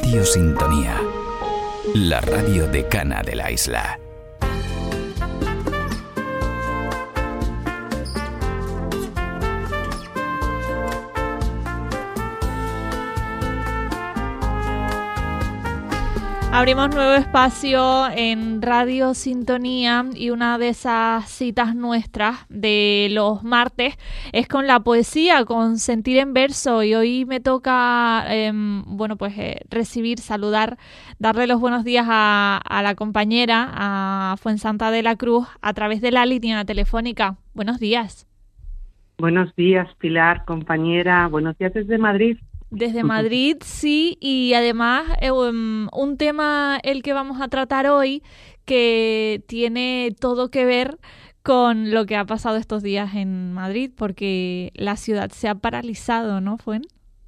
Radio Sintonía, la radio decana de la isla. Abrimos nuevo espacio en Radio Sintonía y una de esas citas nuestras de los martes es con la poesía, con Sentir en Verso, y hoy me toca saludar, darle los buenos días a la compañera, a Fuensanta de la Cruz, a través de la línea telefónica. Buenos días. Buenos días, Pilar, compañera. Buenos días desde Madrid. Desde Madrid, sí, y además un tema el que vamos a tratar hoy que tiene todo que ver con lo que ha pasado estos días en Madrid, porque la ciudad se ha paralizado, ¿no, Fuen?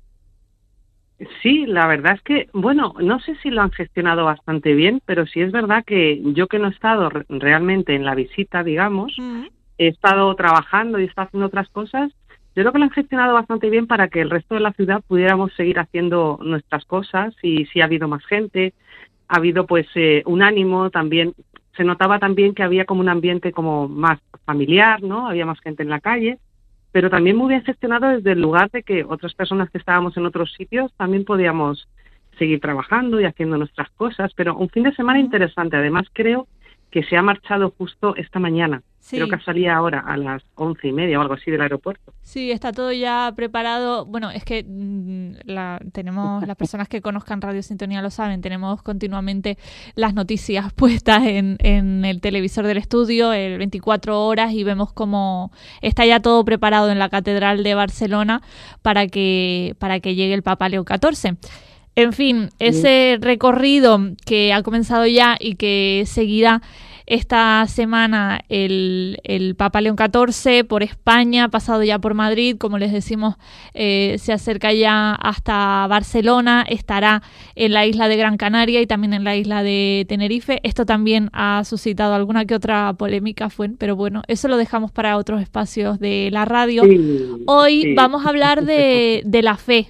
Sí, la verdad es que, no sé si lo han gestionado bastante bien, pero sí es verdad que yo que no he estado realmente en la visita, digamos, he estado trabajando y he estado haciendo otras cosas. Yo creo que lo han gestionado bastante bien para que el resto de la ciudad pudiéramos seguir haciendo nuestras cosas, y sí ha habido más gente, ha habido un ánimo también. Se notaba también que había como un ambiente como más familiar, ¿no? Había más gente en la calle, pero también muy bien gestionado desde el lugar de que otras personas que estábamos en otros sitios también podíamos seguir trabajando y haciendo nuestras cosas. Pero un fin de semana interesante. Además, creo que se ha marchado justo esta mañana. Sí. Creo que salía ahora a las 11:30 o algo así del aeropuerto. Sí, está todo ya preparado. Bueno, es que tenemos, las personas que conozcan Radio Sintonía lo saben, tenemos continuamente las noticias puestas en el televisor del estudio, 24 horas, y vemos cómo está ya todo preparado en la Catedral de Barcelona para que llegue el Papa Leo XIV. En fin, ese recorrido que ha comenzado ya y que seguirá esta semana el Papa León XIV por España, ha pasado ya por Madrid, como les decimos, se acerca ya hasta Barcelona, estará en la isla de Gran Canaria y también en la isla de Tenerife. Esto también ha suscitado alguna que otra polémica, pero bueno, eso lo dejamos para otros espacios de la radio. Hoy vamos a hablar de la fe.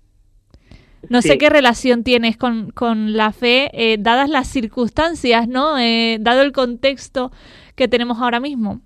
No sé qué relación tienes con la fe, dadas las circunstancias, ¿no? Dado el contexto que tenemos ahora mismo.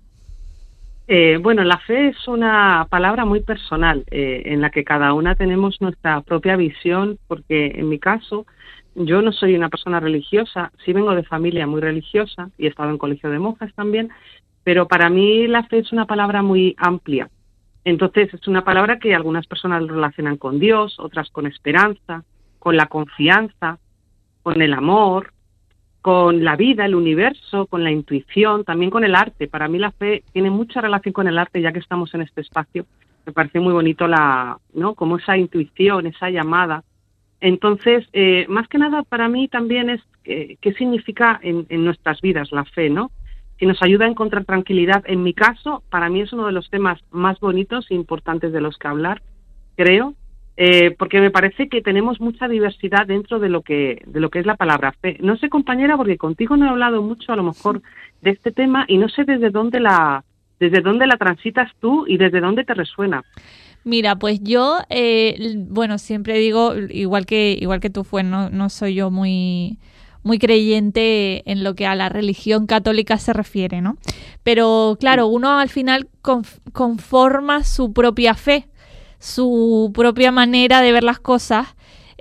La fe es una palabra muy personal, en la que cada una tenemos nuestra propia visión, porque en mi caso, yo no soy una persona religiosa, sí vengo de familia muy religiosa y he estado en colegio de monjas también, pero para mí la fe es una palabra muy amplia. Entonces, es una palabra que algunas personas relacionan con Dios, otras con esperanza, con la confianza, con el amor, con la vida, el universo, con la intuición, también con el arte. Para mí la fe tiene mucha relación con el arte, ya que estamos en este espacio. Me parece muy bonito como esa intuición, esa llamada. Entonces, más que nada para mí también es qué significa en nuestras vidas la fe, ¿no? Que nos ayuda a encontrar tranquilidad. En mi caso, para mí es uno de los temas más bonitos e importantes de los que hablar, creo, porque me parece que tenemos mucha diversidad dentro de lo que es la palabra fe. No sé, compañera, porque contigo no he hablado mucho a lo mejor de este tema y no sé desde dónde la transitas tú y desde dónde te resuena. Mira, pues yo, siempre digo, igual que tú, no soy yo muy creyente en lo que a la religión católica se refiere, ¿no? Pero claro, uno al final conforma su propia fe, su propia manera de ver las cosas,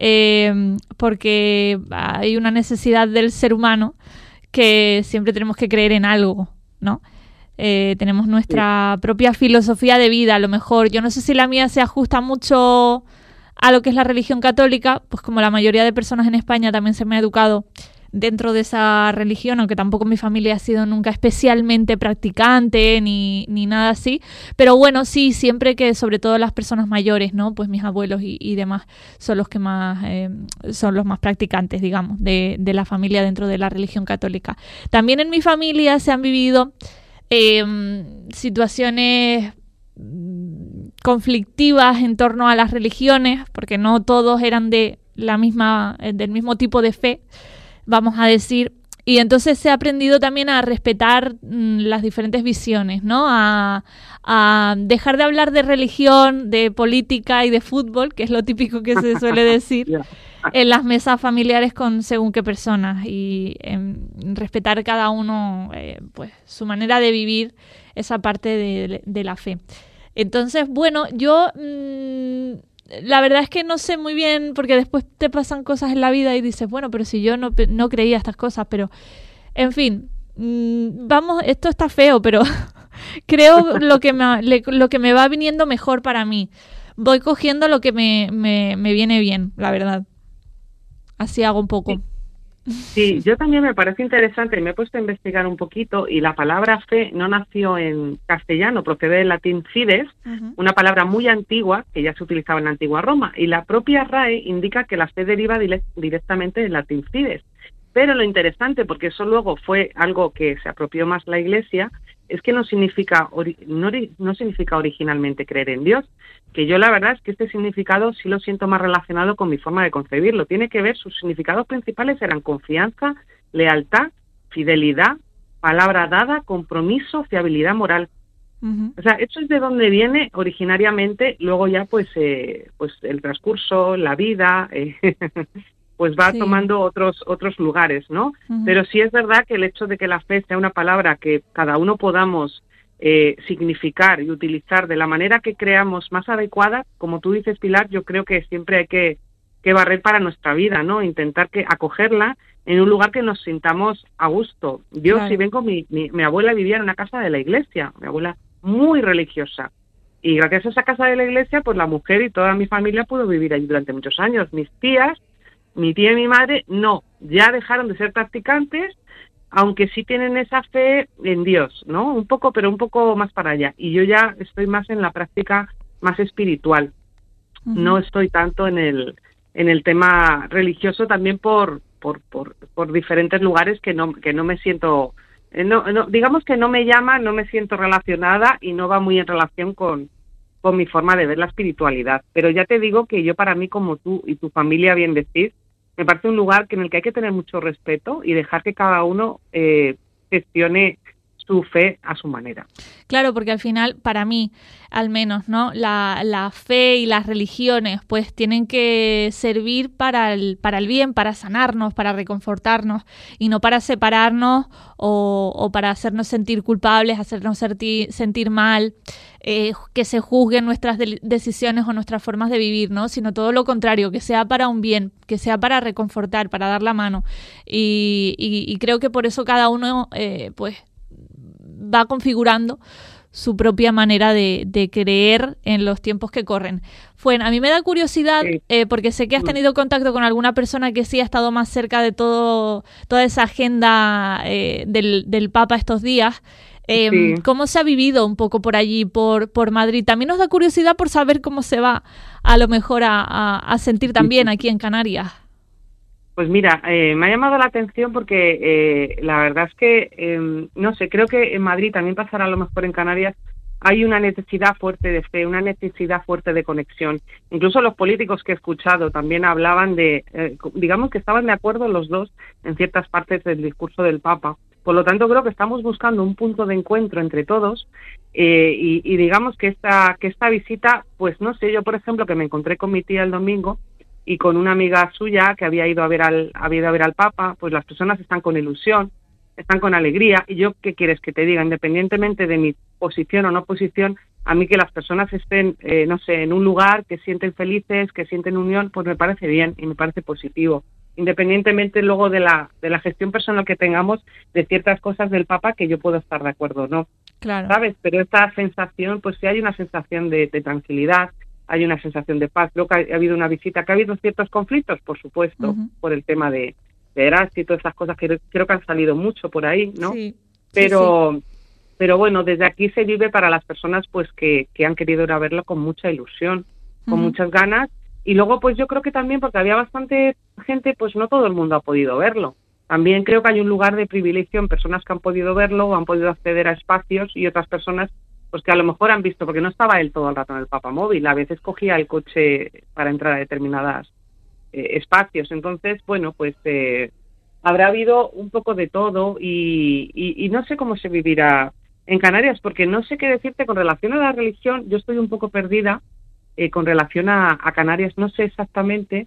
porque hay una necesidad del ser humano que siempre tenemos que creer en algo, ¿no? Tenemos nuestra propia filosofía de vida, a lo mejor. Yo no sé si la mía se ajusta mucho a lo que es la religión católica, pues como la mayoría de personas en España también se me ha educado dentro de esa religión, aunque tampoco mi familia ha sido nunca especialmente practicante ni nada así, pero bueno, sí, siempre que sobre todo las personas mayores, ¿no? Pues mis abuelos y demás son los que más son los más practicantes, digamos, de la familia dentro de la religión católica. También en mi familia se han vivido situaciones conflictivas en torno a las religiones, porque no todos eran del mismo tipo de fe, vamos a decir, y entonces se ha aprendido también a respetar las diferentes visiones, ¿no? A dejar de hablar de religión, de política y de fútbol, que es lo típico que se suele decir, en las mesas familiares con según qué personas y respetar cada uno pues su manera de vivir esa parte de la fe. Entonces, bueno, yo la verdad es que no sé muy bien, porque después te pasan cosas en la vida y dices, bueno, pero si yo no creía estas cosas, pero en fin, vamos, esto está feo, pero creo lo que me va viniendo mejor para mí. Voy cogiendo lo que me viene bien, la verdad. Así hago un poco. Sí, yo también me parece interesante, me he puesto a investigar un poquito y la palabra fe no nació en castellano, procede del latín fides, una palabra muy antigua que ya se utilizaba en la antigua Roma, y la propia RAE indica que la fe deriva directamente del latín fides. Pero lo interesante, porque eso luego fue algo que se apropió más la Iglesia, es que no significa originalmente creer en Dios, que yo la verdad es que este significado sí lo siento más relacionado con mi forma de concebirlo. Tiene que ver, sus significados principales eran confianza, lealtad, fidelidad, palabra dada, compromiso, fiabilidad moral. O sea, eso es de donde viene originariamente, luego ya pues el transcurso, la vida, pues va tomando otros lugares, ¿no? Pero sí es verdad que el hecho de que la fe sea una palabra que cada uno podamos significar y utilizar de la manera que creamos más adecuada, como tú dices, Pilar, yo creo que siempre hay que barrer para nuestra vida, ¿no? Intentar acogerla en un lugar que nos sintamos a gusto. Yo, si vengo, mi abuela vivía en una casa de la iglesia, mi abuela muy religiosa, y gracias a esa casa de la iglesia, pues la mujer y toda mi familia pudo vivir allí durante muchos años. Mis tías, mi tía y mi madre, no, ya dejaron de ser practicantes, aunque sí tienen esa fe en Dios, ¿no? Un poco, pero un poco más para allá. Y yo ya estoy más en la práctica más espiritual. No estoy tanto en el tema religioso, también por diferentes lugares que no me siento, digamos que no me llama, no me siento relacionada y no va muy en relación con mi forma de ver la espiritualidad. Pero ya te digo que yo, para mí, como tú y tu familia bien decís, me parece un lugar en el que hay que tener mucho respeto y dejar que cada uno gestione su fe a su manera. Claro, porque al final, para mí, al menos, ¿no? La fe y las religiones, pues, tienen que servir para el bien, para sanarnos, para reconfortarnos, y no para separarnos o para hacernos sentir culpables, hacernos sentir mal, que se juzguen nuestras decisiones o nuestras formas de vivir, ¿no? Sino todo lo contrario, que sea para un bien, que sea para reconfortar, para dar la mano. Y creo que por eso cada uno, pues, va configurando su propia manera de creer en los tiempos que corren. A mí me da curiosidad, porque sé que has tenido contacto con alguna persona que sí ha estado más cerca de toda esa agenda del Papa estos días. ¿Cómo se ha vivido un poco por allí, por Madrid? También nos da curiosidad por saber cómo se va a lo mejor a sentir también aquí en Canarias. Pues mira, me ha llamado la atención porque la verdad es que, no sé, creo que en Madrid también pasará, a lo mejor en Canarias, hay una necesidad fuerte de fe, una necesidad fuerte de conexión. Incluso los políticos que he escuchado también hablaban digamos que estaban de acuerdo los dos en ciertas partes del discurso del Papa. Por lo tanto, creo que estamos buscando un punto de encuentro entre todos y digamos que esta visita, pues no sé, yo por ejemplo que me encontré con mi tía el domingo y con una amiga suya que había ido a ver al Papa, pues las personas están con ilusión, están con alegría, y yo, ¿qué quieres que te diga? Independientemente de mi posición o no posición, a mí que las personas estén, no sé, en un lugar, que sienten felices, que sienten unión, pues me parece bien y me parece positivo, independientemente luego de la gestión personal que tengamos de ciertas cosas del Papa que yo puedo estar de acuerdo o no, claro, ¿sabes? Pero esta sensación, pues sí hay una sensación de tranquilidad, hay una sensación de paz. Creo que ha habido una visita, que ha habido ciertos conflictos, por supuesto, por el tema de Erasmus y todas esas cosas que creo que han salido mucho por ahí, ¿no? Sí, pero bueno, desde aquí se vive para las personas pues que han querido ir a verlo con mucha ilusión, con muchas ganas, y luego pues yo creo que también porque había bastante gente, pues no todo el mundo ha podido verlo. También creo que hay un lugar de privilegio en personas que han podido verlo o han podido acceder a espacios, y otras personas pues que a lo mejor han visto, porque no estaba él todo el rato en el Papamóvil, a veces cogía el coche para entrar a determinadas espacios. Entonces, bueno, pues habrá habido un poco de todo y no sé cómo se vivirá en Canarias, porque no sé qué decirte con relación a la religión. Yo estoy un poco perdida con relación a Canarias, no sé exactamente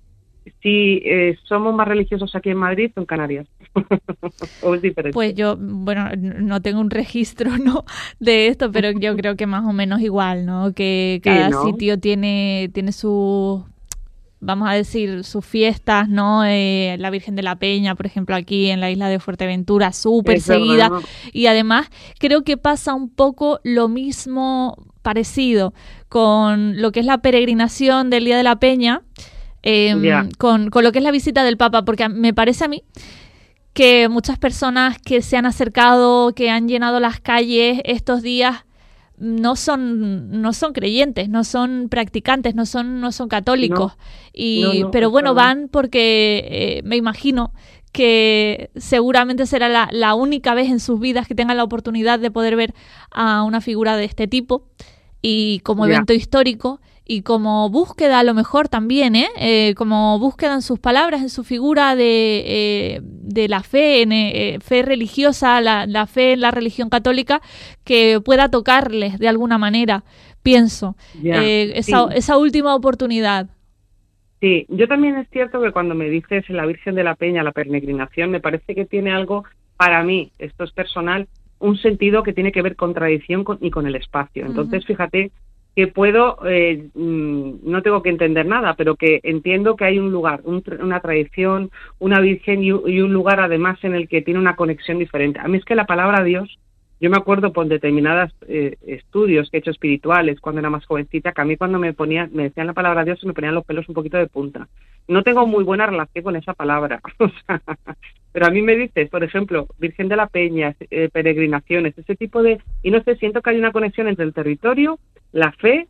si somos más religiosos aquí en Madrid o en Canarias. ¿O es diferente? Pues yo, bueno, no tengo un registro, ¿no?, de esto, pero yo creo que más o menos igual, ¿no? Que cada sitio tiene sus, vamos a decir, sus fiestas, ¿no? La Virgen de la Peña, por ejemplo, aquí en la isla de Fuerteventura, súper seguida. ¿No? Y además creo que pasa un poco lo mismo, parecido, con lo que es la peregrinación del Día de la Peña, con lo que es la visita del Papa, porque me parece a mí que muchas personas que se han acercado, que han llenado las calles estos días, no son creyentes, no son practicantes, no son católicos. Pero bueno, van porque me imagino que seguramente será la única vez en sus vidas que tengan la oportunidad de poder ver a una figura de este tipo, y como evento histórico y como búsqueda a lo mejor también, como búsqueda en sus palabras, en su figura de la fe, fe religiosa, la fe en la religión católica, que pueda tocarles de alguna manera, pienso, esa última oportunidad. Sí, yo también es cierto que cuando me dices la Virgen de la Peña, la peregrinación, me parece que tiene algo, para mí, esto es personal, un sentido que tiene que ver con tradición y con el espacio. Entonces, fíjate que puedo, no tengo que entender nada, pero que entiendo que hay un lugar, una tradición, una virgen y un lugar además en el que tiene una conexión diferente. A mí es que la palabra Dios, yo me acuerdo por determinados estudios que he hecho espirituales cuando era más jovencita, que a mí cuando me decían la palabra Dios se me ponían los pelos un poquito de punta. No tengo muy buena relación con esa palabra, pero a mí me dices, por ejemplo, Virgen de la Peña, peregrinaciones, ese tipo de... Y no sé, siento que hay una conexión entre el territorio, la fe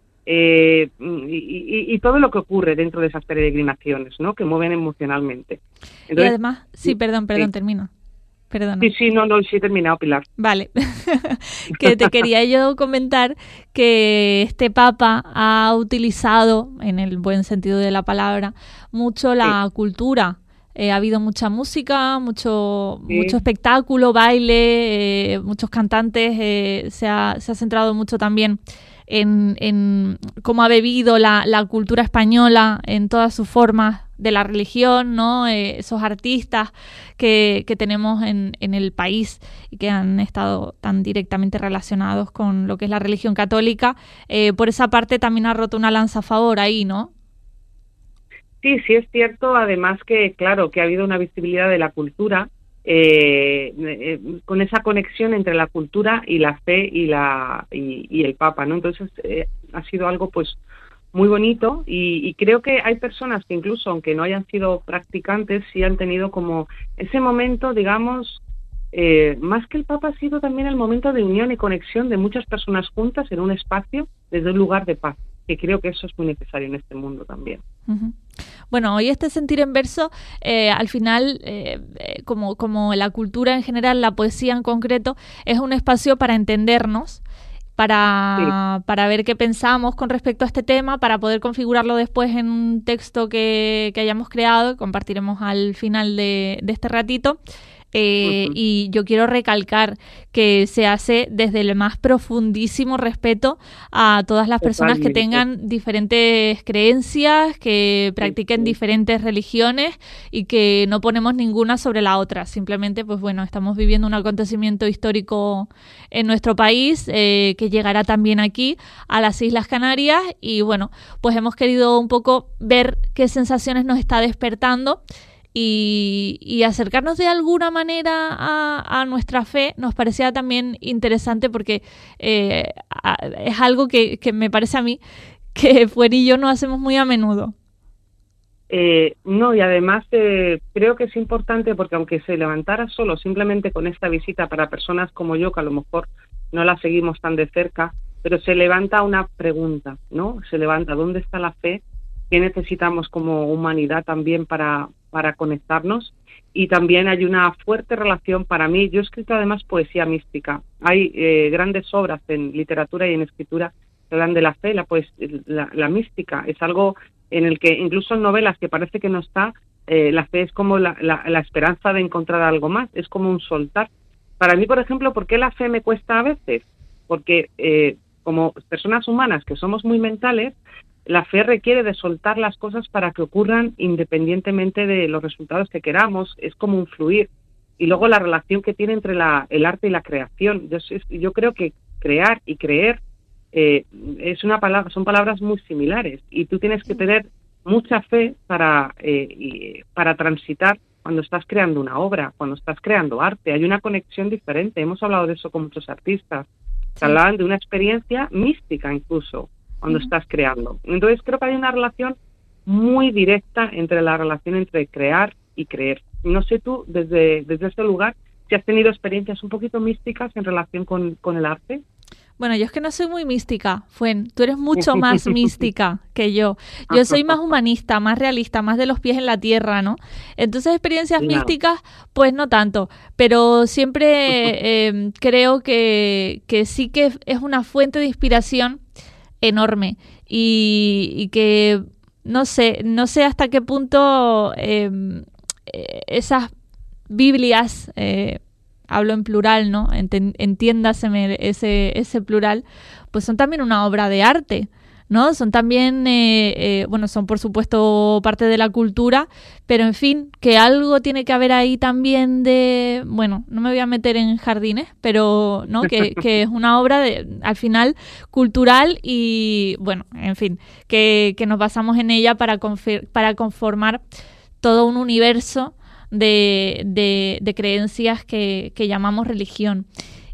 y todo lo que ocurre dentro de esas peregrinaciones, ¿no?, que mueven emocionalmente. Entonces, y además, perdón, termino. Perdona. Sí, he terminado, Pilar. Vale, que te quería yo comentar que este Papa ha utilizado, en el buen sentido de la palabra, mucho la cultura. Ha habido mucha música, mucho espectáculo, baile, muchos cantantes, se ha centrado mucho también en cómo ha bebido la cultura española en todas sus formas de la religión, ¿no? Esos artistas que tenemos en el país y que han estado tan directamente relacionados con lo que es la religión católica, por esa parte también ha roto una lanza a favor ahí, ¿no? Sí, es cierto, además que, claro, que ha habido una visibilidad de la cultura, con esa conexión entre la cultura y la fe y el Papa, ¿no? Entonces ha sido algo pues muy bonito y creo que hay personas que incluso aunque no hayan sido practicantes sí han tenido como ese momento, digamos, más que el Papa ha sido también el momento de unión y conexión de muchas personas juntas en un espacio desde un lugar de paz, que creo que eso es muy necesario en este mundo también. Uh-huh. Bueno, hoy este sentir en verso, al final, como la cultura en general, la poesía en concreto, es un espacio para entendernos, para ver qué pensamos con respecto a este tema, para poder configurarlo después en un texto que hayamos creado, compartiremos al final de este ratito. Y yo quiero recalcar que se hace desde el más profundísimo respeto a todas las personas que tengan diferentes creencias, que practiquen diferentes religiones y que no ponemos ninguna sobre la otra. Simplemente, pues bueno, estamos viviendo un acontecimiento histórico en nuestro país que llegará también aquí a las Islas Canarias y bueno, pues hemos querido un poco ver qué sensaciones nos está despertando. Y acercarnos de alguna manera a nuestra fe nos parecía también interesante porque es algo que me parece a mí que Fuer y yo no hacemos muy a menudo. No, y además creo que es importante porque aunque se levantara solo simplemente con esta visita para personas como yo, que a lo mejor no la seguimos tan de cerca, pero se levanta una pregunta, ¿no? Se levanta, ¿dónde está la fe? ¿Qué necesitamos como humanidad también para conectarnos? Y también hay una fuerte relación para mí. Yo he escrito además poesía mística. Hay grandes obras en literatura y en escritura que hablan de la fe, la mística. Es algo en el que incluso en novelas que parece que no está, la fe es como la esperanza de encontrar algo más, es como un soltar. Para mí, por ejemplo, ¿por qué la fe me cuesta a veces? Porque como personas humanas que somos muy mentales, La fe requiere de soltar las cosas para que ocurran independientemente de los resultados que queramos, es como un fluir. Y luego la relación que tiene entre el arte y la creación. Yo creo que crear y creer son palabras muy similares, y tú tienes que tener mucha fe para transitar cuando estás creando una obra, cuando estás creando arte. Hay una conexión diferente. Hemos hablado de eso con muchos artistas. Se hablaban de una experiencia mística incluso cuando estás creando. Entonces creo que hay una relación muy directa entre la relación entre crear y creer. No sé tú, desde este lugar, si has tenido experiencias un poquito místicas en relación con el arte. Bueno, yo es que no soy muy mística, Fuen. Tú eres mucho más mística que yo. Yo soy más humanista, más realista, más de los pies en la tierra, ¿no? Entonces, experiencias místicas, pues no tanto. Pero siempre creo que sí que es una fuente de inspiración enorme. Y que no sé hasta qué punto esas Biblias... hablo en plural, ¿no? Entiéndaseme ese plural, pues son también una obra de arte, ¿no? Son también, son por supuesto parte de la cultura, pero en fin, que algo tiene que haber ahí también de, bueno, no me voy a meter en jardines, pero, ¿no? Que es una obra al final cultural y, bueno, en fin, que nos basamos en ella para conformar todo un universo de creencias que llamamos religión.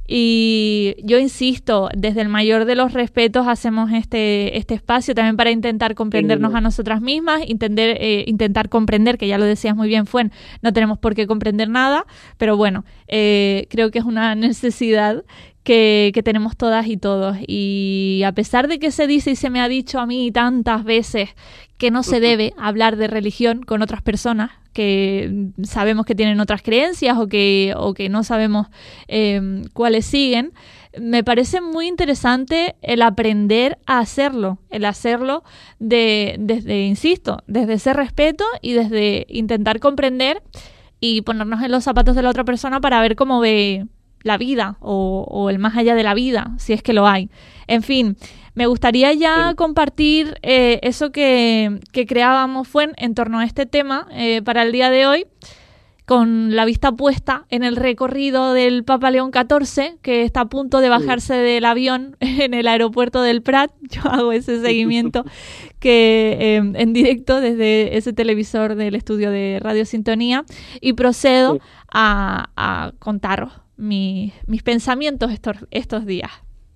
Y yo insisto, desde el mayor de los respetos hacemos este espacio también para intentar comprendernos a nosotras mismas, intentar comprender, que ya lo decías muy bien, Fuen, no tenemos por qué comprender nada, pero bueno, creo que es una necesidad que tenemos todas y todos. Y a pesar de que se dice y se me ha dicho a mí tantas veces que no se debe hablar de religión con otras personas que sabemos que tienen otras creencias o que no sabemos cuáles siguen, me parece muy interesante el aprender a hacerlo, desde ese respeto y desde intentar comprender y ponernos en los zapatos de la otra persona para ver cómo ve la vida o el más allá de la vida, si es que lo hay. En fin, me gustaría ya compartir eso que creábamos en torno a este tema para el día de hoy, con la vista puesta en el recorrido del Papa León XIV, que está a punto de bajarse del avión en el aeropuerto del Prat. Yo hago ese seguimiento que en directo desde ese televisor del estudio de Radio Sintonía y procedo a contaros mis pensamientos estos días.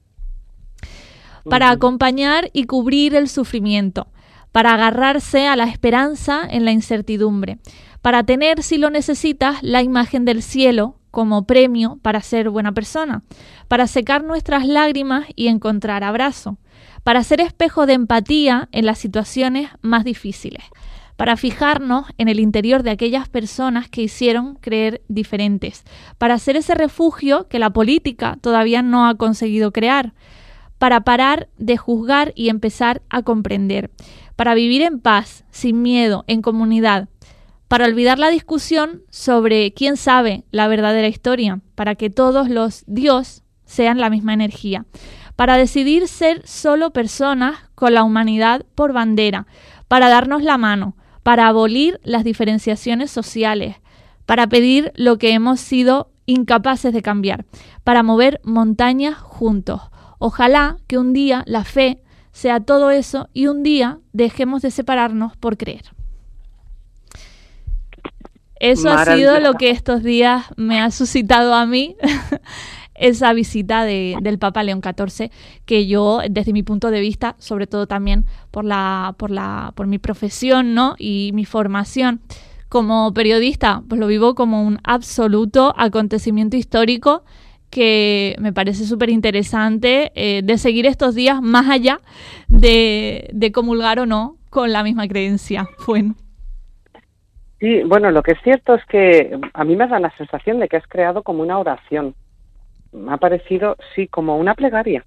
Para acompañar y cubrir el sufrimiento, para agarrarse a la esperanza en la incertidumbre, para tener, si lo necesitas, la imagen del cielo como premio para ser buena persona, para secar nuestras lágrimas y encontrar abrazo, para ser espejo de empatía en las situaciones más difíciles, para fijarnos en el interior de aquellas personas que hicieron creer diferentes, para ser ese refugio que la política todavía no ha conseguido crear, para parar de juzgar y empezar a comprender, para vivir en paz, sin miedo, en comunidad, para olvidar la discusión sobre quién sabe la verdadera historia, para que todos los Dios sean la misma energía, para decidir ser solo personas con la humanidad por bandera, para darnos la mano, para abolir las diferenciaciones sociales, para pedir lo que hemos sido incapaces de cambiar, para mover montañas juntos. Ojalá que un día la fe sea todo eso y un día dejemos de separarnos por creer. Eso ha sido lo que estos días me ha suscitado a mí esa visita del Papa León XIV, que yo, desde mi punto de vista, sobre todo también por mi profesión, ¿no? Y mi formación como periodista, pues lo vivo como un absoluto acontecimiento histórico que me parece súper interesante de seguir estos días más allá de comulgar o no con la misma creencia. Bueno. Sí, bueno, lo que es cierto es que a mí me da la sensación de que has creado como una oración. Me ha parecido, sí, como una plegaria.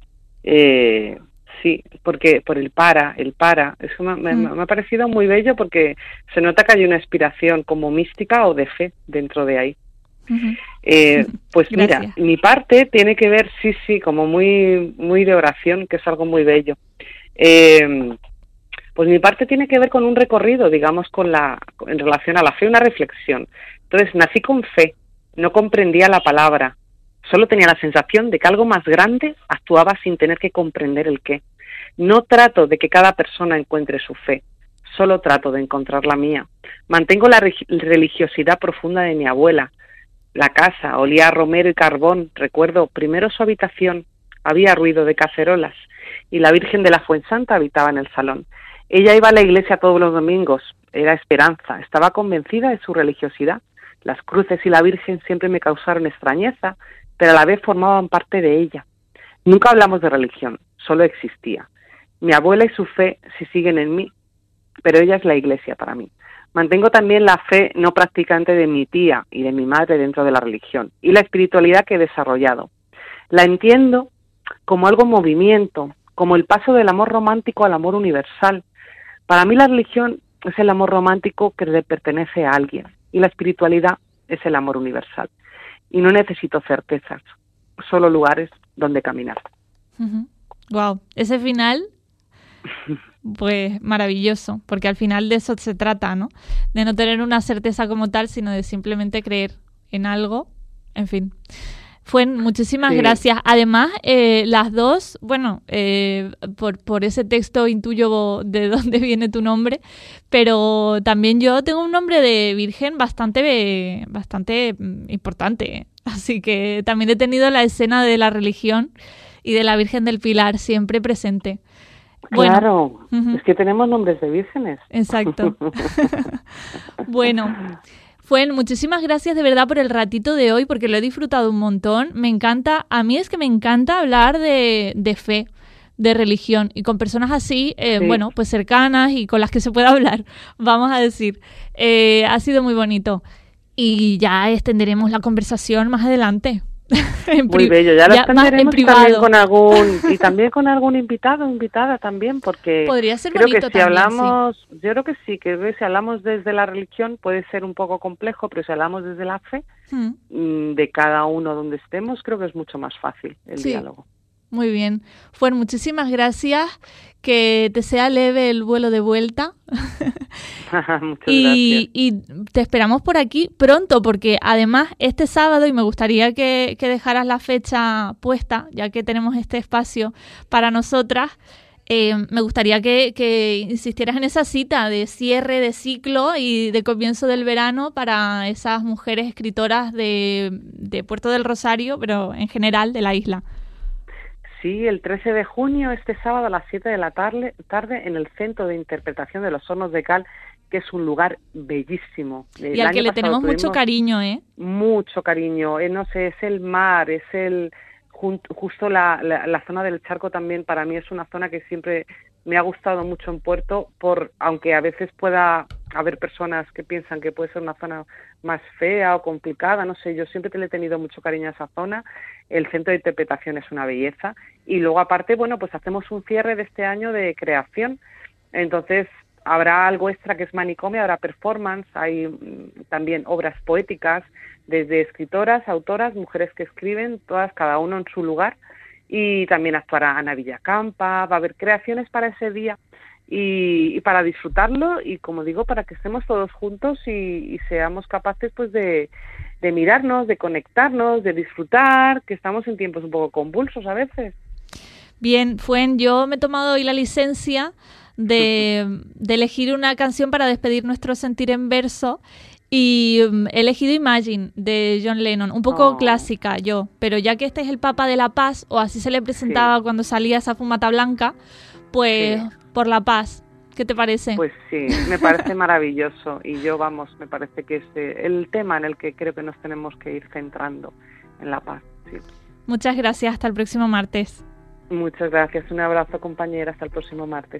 Sí, porque por el para. Eso me ha parecido muy bello porque se nota que hay una inspiración como mística o de fe dentro de ahí. Pues gracias. Mira, mi parte tiene que ver, sí, como muy de oración, que es algo muy bello. Pues mi parte tiene que ver con un recorrido, digamos, en relación a la fe, una reflexión. Entonces, nací con fe, no comprendía la palabra, solo tenía la sensación de que algo más grande actuaba sin tener que comprender el qué. No trato de que cada persona encuentre su fe, solo trato de encontrar la mía. Mantengo la religiosidad profunda de mi abuela. La casa olía a romero y carbón. Recuerdo primero su habitación, había ruido de cacerolas, y la Virgen de la Fuensanta habitaba en el salón. Ella iba a la iglesia todos los domingos, era esperanza, estaba convencida de su religiosidad. Las cruces y la Virgen siempre me causaron extrañeza, pero a la vez formaban parte de ella. Nunca hablamos de religión, solo existía. Mi abuela y su fe sí siguen en mí, pero ella es la iglesia para mí. Mantengo también la fe no practicante de mi tía y de mi madre dentro de la religión, y la espiritualidad que he desarrollado. La entiendo como algo en movimiento, como el paso del amor romántico al amor universal. Para mí la religión es el amor romántico que le pertenece a alguien, y la espiritualidad es el amor universal. Y no necesito certezas, solo lugares donde caminar. Wow, ese final, pues maravilloso, porque al final de eso se trata, ¿no? De no tener una certeza como tal, sino de simplemente creer en algo, en fin. Muchísimas gracias. Además, las dos, bueno, por ese texto intuyo de dónde viene tu nombre, pero también yo tengo un nombre de virgen bastante importante. Así que también he tenido la escena de la religión y de la Virgen del Pilar siempre presente. Claro, es que tenemos nombres de vírgenes. Exacto. Bueno, muchísimas gracias de verdad por el ratito de hoy, porque lo he disfrutado un montón. Me encanta, a mí es que me encanta hablar de fe, de religión, y con personas así, bueno, pues cercanas y con las que se pueda hablar, vamos a decir. Ha sido muy bonito. Y ya extenderemos la conversación más adelante. Muy bello, ya lo extenderemos también con algún invitado o invitada también, porque podría ser creo bonito que si también, hablamos, sí. Yo creo que sí, que si hablamos desde la religión puede ser un poco complejo, pero si hablamos desde la fe, de cada uno donde estemos, creo que es mucho más fácil el diálogo. Muy bien. Muchísimas gracias. Que te sea leve el vuelo de vuelta. Muchas gracias. Y te esperamos por aquí pronto, porque además este sábado, y me gustaría que dejaras la fecha puesta, ya que tenemos este espacio para nosotras, me gustaría que insistieras en esa cita de cierre de ciclo y de comienzo del verano para esas mujeres escritoras de Puerto del Rosario, pero en general de la isla. Sí, el 13 de junio, este sábado a las 7 de la tarde, en el Centro de Interpretación de los Hornos de Cal, que es un lugar bellísimo. Y al que le tenemos mucho cariño, ¿eh? Mucho cariño. No sé, es el mar, es justo la zona del charco también. Para mí es una zona que siempre me ha gustado mucho en Puerto, aunque a veces pueda haber personas que piensan que puede ser una zona más fea o complicada, no sé, yo siempre le he tenido mucho cariño a esa zona. El centro de interpretación es una belleza, y luego aparte, bueno, pues hacemos un cierre de este año de creación, entonces habrá algo extra que es manicomio, habrá performance, hay también obras poéticas, desde escritoras, autoras, mujeres que escriben, todas, cada uno en su lugar, y también actuará Ana Villacampa, va a haber creaciones para ese día, y para disfrutarlo, y como digo, para que estemos todos juntos y seamos capaces pues de mirarnos, de conectarnos, de disfrutar, que estamos en tiempos un poco convulsos a veces. Bien, yo me he tomado hoy la licencia de elegir una canción para despedir nuestro sentir en verso, y he elegido Imagine de John Lennon, un poco clásica pero ya que este es el Papa de la Paz, o así se le presentaba cuando salía esa fumata blanca, pues por la paz. ¿Qué te parece? Pues sí, me parece maravilloso, y me parece que es el tema en el que creo que nos tenemos que ir centrando, en la paz. Sí. Muchas gracias, hasta el próximo martes. Muchas gracias, un abrazo, compañera, hasta el próximo martes.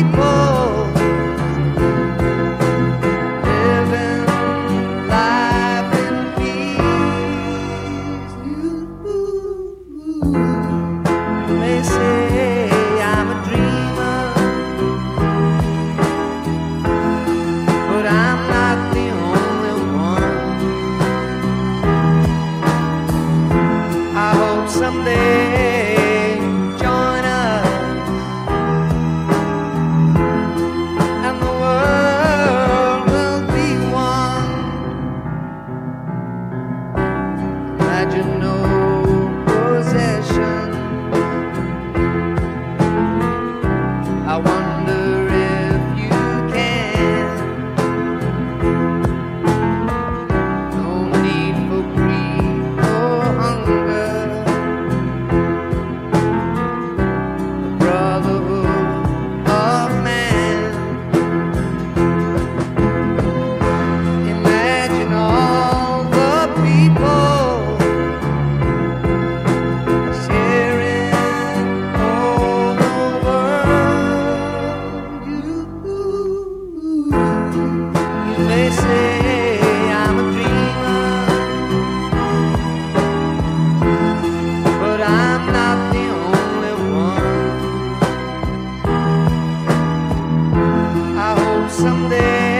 Someday